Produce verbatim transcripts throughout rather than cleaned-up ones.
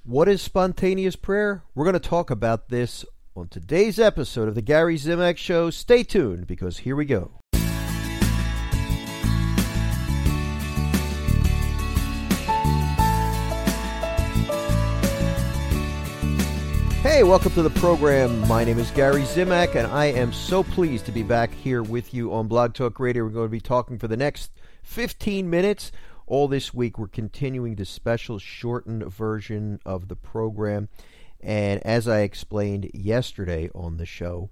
What is spontaneous prayer? We're going to talk about this on today's episode of the Gary Zimak Show. Stay tuned, because here we go. Hey, welcome to the program. My name is Gary Zimak, and I am so pleased to be back here with you on Blog Talk Radio. We're going to be talking for the next fifteen minutes. All this week, we're continuing the special shortened version of the program. And as I explained yesterday on the show,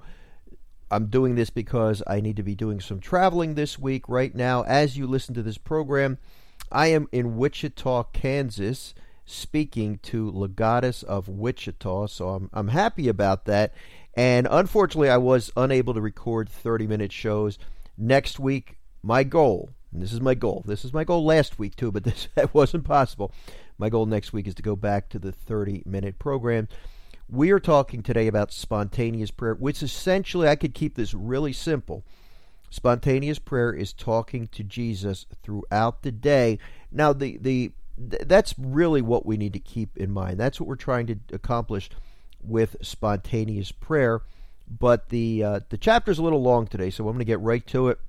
I'm doing this because I need to be doing some traveling this week. Right now, as you listen to this program, I am in Wichita, Kansas, speaking to Legatus of Wichita, so I'm I'm happy about that. And unfortunately, I was unable to record thirty-minute shows. Next week, my goal, and this is my goal, this is my goal last week too, but this that wasn't possible. My goal next week is to go back to the thirty-minute program. We are talking today about spontaneous prayer, which essentially, I could keep this really simple. Spontaneous prayer is talking to Jesus throughout the day. Now, the the that's really what we need to keep in mind. That's what we're trying to accomplish with spontaneous prayer. But the uh, the chapter's a little long today, so I'm going to get right to it.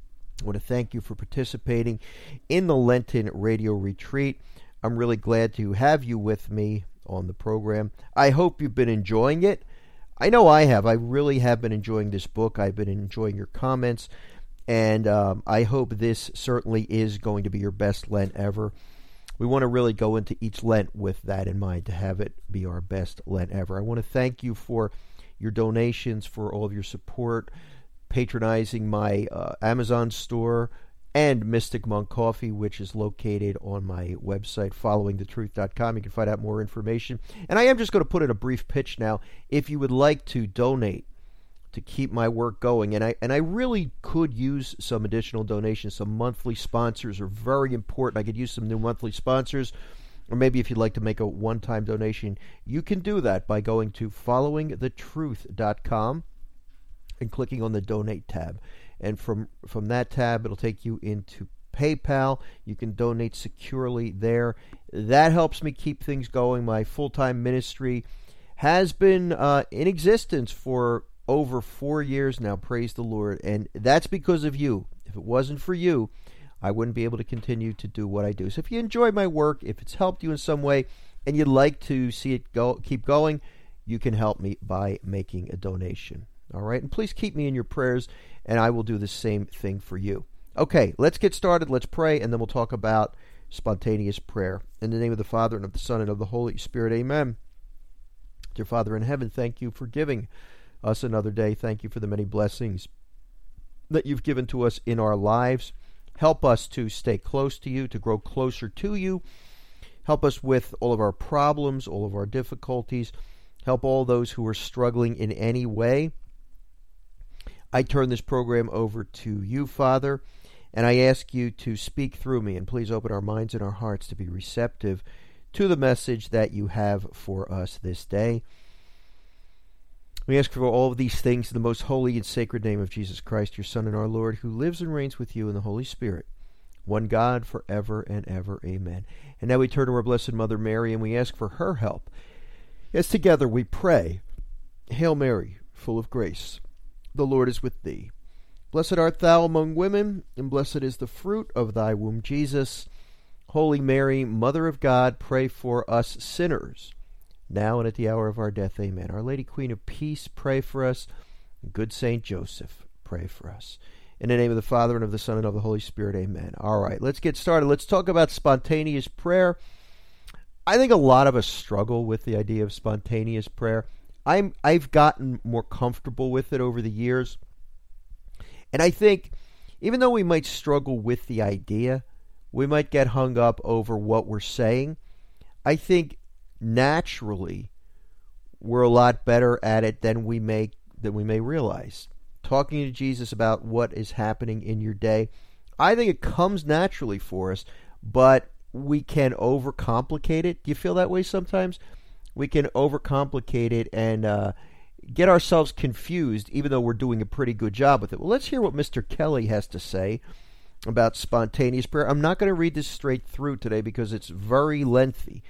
I want to thank you for participating in the Lenten radio retreat. I'm really glad to have you with me on the program. I hope you've been enjoying it. I know I have. I really have been enjoying this book. I've been enjoying your comments, and um, I hope this certainly is going to be your best Lent ever. We want to really go into each Lent with that in mind, to have it be our best Lent ever. I want to thank you for your donations, for all of your support, patronizing my uh, Amazon store and Mystic Monk Coffee, which is located on my website, following the truth dot com. You can find out more information. And I am just going to put in a brief pitch now. If you would like to donate to keep my work going, and I and I really could use some additional donations. Some monthly sponsors are very important. I could use some new monthly sponsors. Or maybe if you'd like to make a one-time donation, you can do that by going to following the truth dot com and clicking on the Donate tab. And from, from that tab, it'll take you into PayPal. You can donate securely there. That helps me keep things going. My full-time ministry has been uh, in existence for over four years now, praise the Lord. And that's because of you. If it wasn't for you, I wouldn't be able to continue to do what I do. So if you enjoy my work, if it's helped you in some way, and you'd like to see it go, keep going, you can help me by making a donation. All right? And please keep me in your prayers, and I will do the same thing for you. Okay, let's get started. Let's pray, and then we'll talk about spontaneous prayer. In the name of the Father, and of the Son, and of the Holy Spirit, amen. Dear Father in heaven, thank you for giving us another day. Thank you for the many blessings that you've given to us in our lives. Help us to stay close to you, to grow closer to you. Help us with all of our problems, all of our difficulties. Help all those who are struggling in any way. I turn this program over to you, Father, and I ask you to speak through me, and please open our minds and our hearts to be receptive to the message that you have for us this day. We ask for all of these things in the most holy and sacred name of Jesus Christ, your Son and our Lord, who lives and reigns with you in the Holy Spirit, one God, forever and ever. Amen. And now we turn to our Blessed Mother Mary, and we ask for her help. As together we pray, Hail Mary, full of grace, the Lord is with thee. Blessed art thou among women, and blessed is the fruit of thy womb, Jesus. Holy Mary, Mother of God, pray for us sinners, now and at the hour of our death. Amen. Our Lady Queen of Peace, pray for us. Good Saint Joseph, pray for us. In the name of the Father, and of the Son, and of the Holy Spirit, amen. All right, let's get started. Let's talk about spontaneous prayer. I think a lot of us struggle with the idea of spontaneous prayer. I'm, I've gotten more comfortable with it over the years. And I think even though we might struggle with the idea, we might get hung up over what we're saying, I think naturally we're a lot better at it than we may than we may realize. Talking to Jesus about what is happening in your day, I think it comes naturally for us, but we can overcomplicate it. Do you feel that way sometimes? We can overcomplicate it and uh, get ourselves confused, even though we're doing a pretty good job with it. Well, let's hear what Mister Kelly has to say about spontaneous prayer. I'm not going to read this straight through today because it's very lengthy.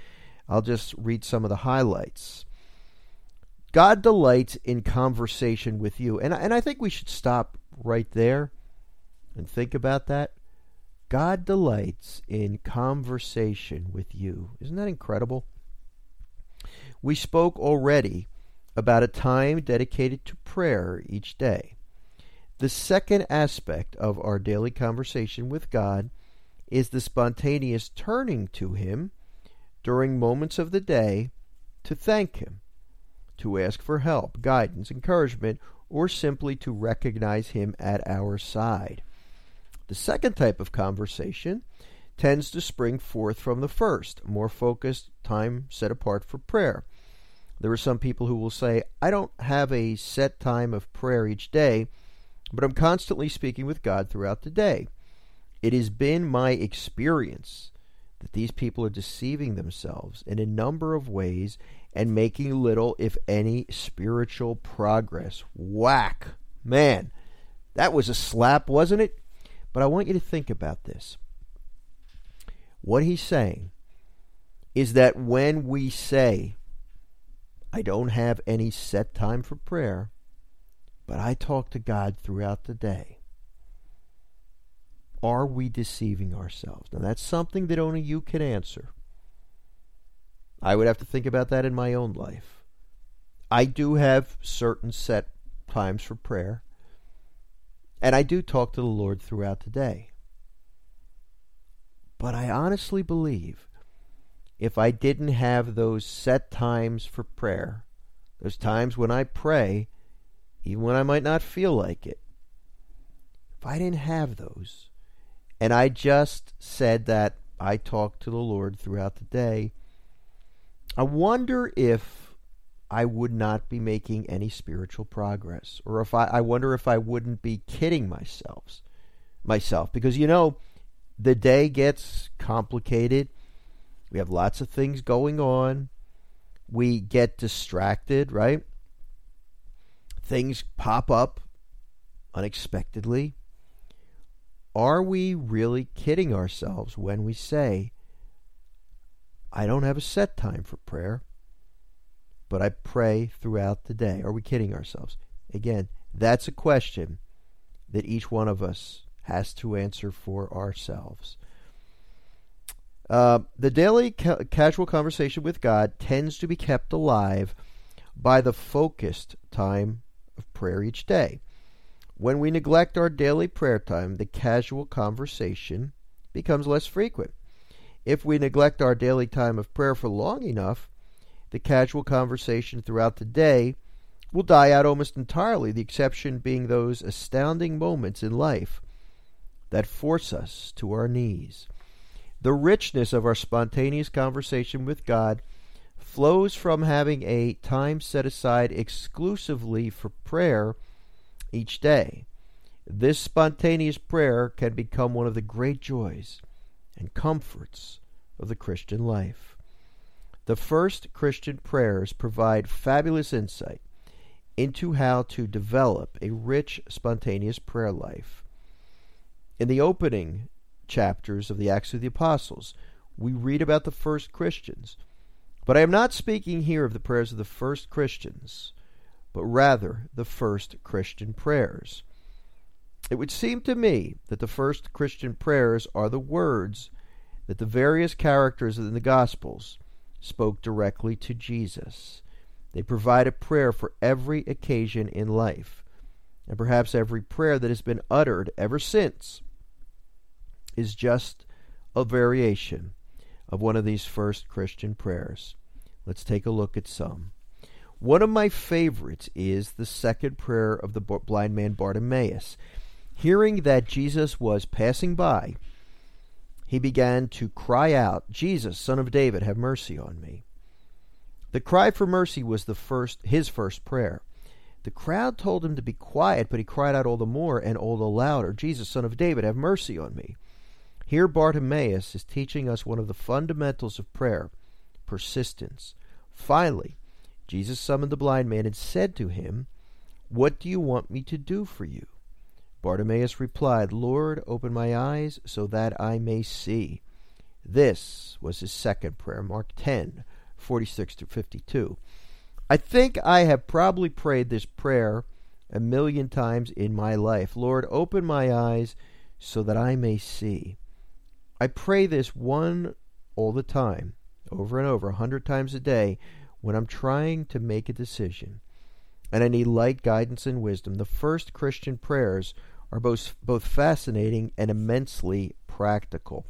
I'll just read some of the highlights. God delights in conversation with you. And, and I think we should stop right there and think about that. God delights in conversation with you. Isn't that incredible? We spoke already about a time dedicated to prayer each day. The second aspect of our daily conversation with God is the spontaneous turning to Him during moments of the day to thank Him, to ask for help, guidance, encouragement, or simply to recognize Him at our side. The second type of conversation tends to spring forth from the first, more focused time set apart for prayer. There are some people who will say, I don't have a set time of prayer each day, but I'm constantly speaking with God throughout the day. It has been my experience that these people are deceiving themselves in a number of ways and making little, if any, spiritual progress. Whack! Man, that was a slap, wasn't it? But I want you to think about this. What he's saying is that when we say, I don't have any set time for prayer, but I talk to God throughout the day, are we deceiving ourselves? Now, that's something that only you can answer. I would have to think about that in my own life. I do have certain set times for prayer, and I do talk to the Lord throughout the day. But I honestly believe if I didn't have those set times for prayer, those times when I pray, even when I might not feel like it, if I didn't have those, and I just said that I talk to the Lord throughout the day, I wonder if I would not be making any spiritual progress, or if I, I wonder if I wouldn't be kidding myself, myself, because you know, the day gets complicated. We have lots of things going on. We get distracted, right? Things pop up unexpectedly. Are we really kidding ourselves when we say, I don't have a set time for prayer, but I pray throughout the day? Are we kidding ourselves? Again, that's a question that each one of us has to answer for ourselves. Uh, the daily ca- casual conversation with God tends to be kept alive by the focused time of prayer each day. When we neglect our daily prayer time, the casual conversation becomes less frequent. If we neglect our daily time of prayer for long enough, the casual conversation throughout the day will die out almost entirely, the exception being those astounding moments in life that force us to our knees. The richness of our spontaneous conversation with God flows from having a time set aside exclusively for prayer each day. This spontaneous prayer can become one of the great joys and comforts of the Christian life. The first Christian prayers provide fabulous insight into how to develop a rich, spontaneous prayer life. In the opening chapters of the Acts of the Apostles, we read about the first Christians. But I am not speaking here of the prayers of the first Christians, but rather the first Christian prayers. It would seem to me that the first Christian prayers are the words that the various characters in the Gospels spoke directly to Jesus. They provide a prayer for every occasion in life, and perhaps every prayer that has been uttered ever since is just a variation of one of these first Christian prayers. Let's take a look at some. One of my favorites is the second prayer of the blind man Bartimaeus. Hearing that Jesus was passing by, he began to cry out, Jesus, Son of David, have mercy on me. The cry for mercy was the first, his first prayer. The crowd told him to be quiet, but he cried out all the more and all the louder, Jesus, Son of David, have mercy on me. Here Bartimaeus is teaching us one of the fundamentals of prayer, persistence. Finally, Jesus summoned the blind man and said to him, what do you want me to do for you? Bartimaeus replied, Lord, open my eyes so that I may see. This was his second prayer, Mark ten, forty-six to fifty-two. I think I have probably prayed this prayer a million times in my life. Lord, open my eyes so that I may see. I pray this one all the time, over and over, a hundred times a day, when I'm trying to make a decision, and I need light, guidance, and wisdom. The first Christian prayers are both, both fascinating and immensely practical.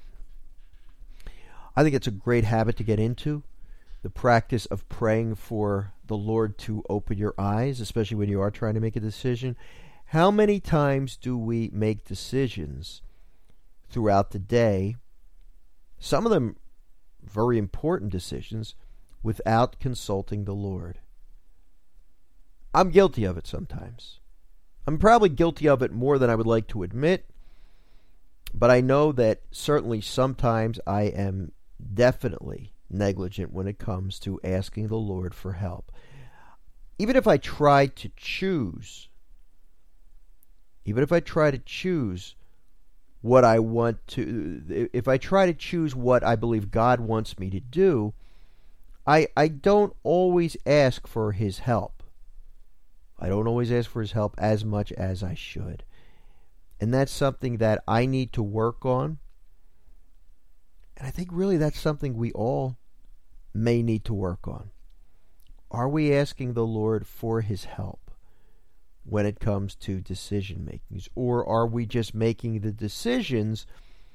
I think it's a great habit to get into, the practice of praying for the Lord to open your eyes, especially when you are trying to make a decision. How many times do we make decisions throughout the day, some of them very important decisions, without consulting the Lord? I'm guilty of it sometimes. I'm probably guilty of it more than I would like to admit, but I know that certainly sometimes I am definitely negligent when it comes to asking the Lord for help. Even if I try to choose, even if I try to choose what I want to, if I try to choose what I believe God wants me to do, I I don't always ask for His help. I don't always ask for His help as much as I should. And that's something that I need to work on. And I think really that's something we all may need to work on. Are we asking the Lord for His help when it comes to decision makings? Or are we just making the decisions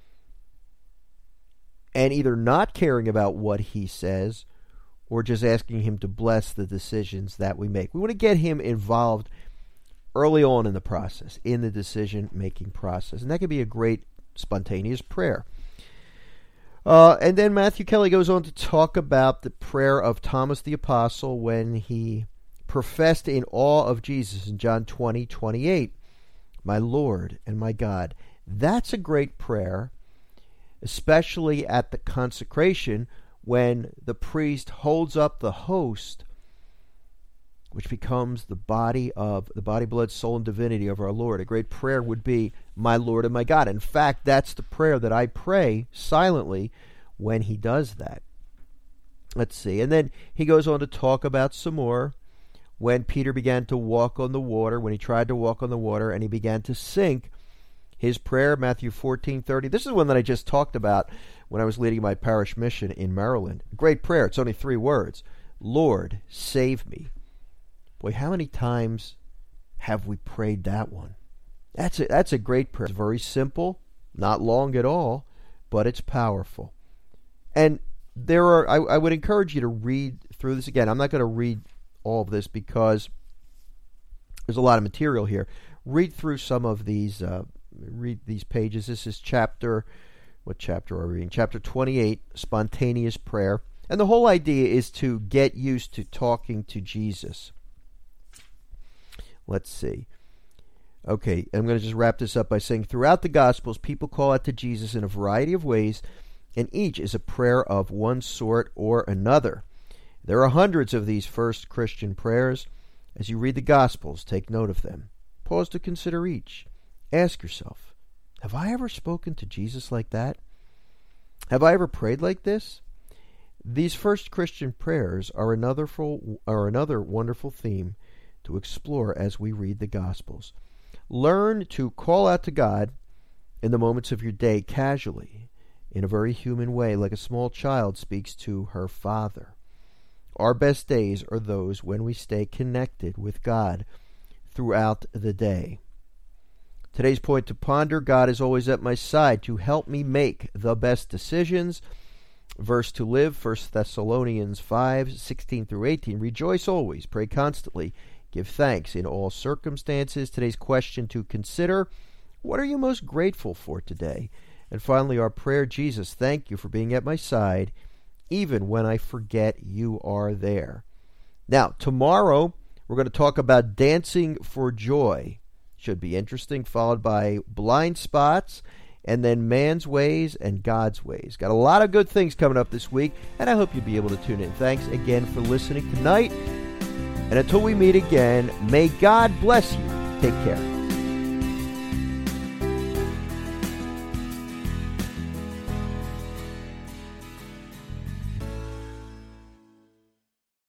and either not caring about what He says or just asking Him to bless the decisions that we make? We want to get Him involved early on in the process, in the decision-making process. And that could be a great spontaneous prayer. Uh, and then Matthew Kelly goes on to talk about the prayer of Thomas the Apostle when he professed in awe of Jesus in John twenty, twenty-eight, "My Lord and my God." That's a great prayer, especially at the consecration when the priest holds up the host, which becomes the body of the body, blood, soul, and divinity of our Lord. A great prayer would be, "My Lord and my God." In fact, that's the prayer that I pray silently when he does that. Let's see. And then he goes on to talk about some more when Peter began to walk on the water, when he tried to walk on the water and he began to sink. His prayer, Matthew fourteen thirty. This is one that I just talked about when I was leading my parish mission in Maryland. Great prayer. It's only three words. "Lord, save me." Boy, how many times have we prayed that one? That's a, that's a great prayer. It's very simple, not long at all, but it's powerful. And there are, I, I would encourage you to read through this again. I'm not going to read all of this because there's a lot of material here. Read through some of these, uh, read these pages. This is chapter, what chapter are we reading? Chapter twenty-eight, Spontaneous Prayer. And the whole idea is to get used to talking to Jesus. Let's see. Okay, I'm going to just wrap this up by saying throughout the Gospels, people call out to Jesus in a variety of ways, and each is a prayer of one sort or another. There are hundreds of these first Christian prayers. As you read the Gospels, take note of them. Pause to consider each. Ask yourself, have I ever spoken to Jesus like that? Have I ever prayed like this? These first Christian prayers are another, full, are another wonderful theme to explore as we read the Gospels. Learn to call out to God in the moments of your day casually, in a very human way, like a small child speaks to her father. Our best days are those when we stay connected with God throughout the day. Today's point to ponder: God is always at my side to help me make the best decisions. Verse to live, First Thessalonians five, sixteen through eighteen. Rejoice always, pray constantly, give thanks in all circumstances. Today's question to consider: what are you most grateful for today? And finally, our prayer: Jesus, thank you for being at my side, even when I forget you are there. Now, tomorrow, we're going to talk about dancing for joy. Should be interesting, followed by blind spots, and then man's ways and God's ways. Got a lot of good things coming up this week, and I hope you'll be able to tune in. Thanks again for listening tonight. And until we meet again, may God bless you. Take care.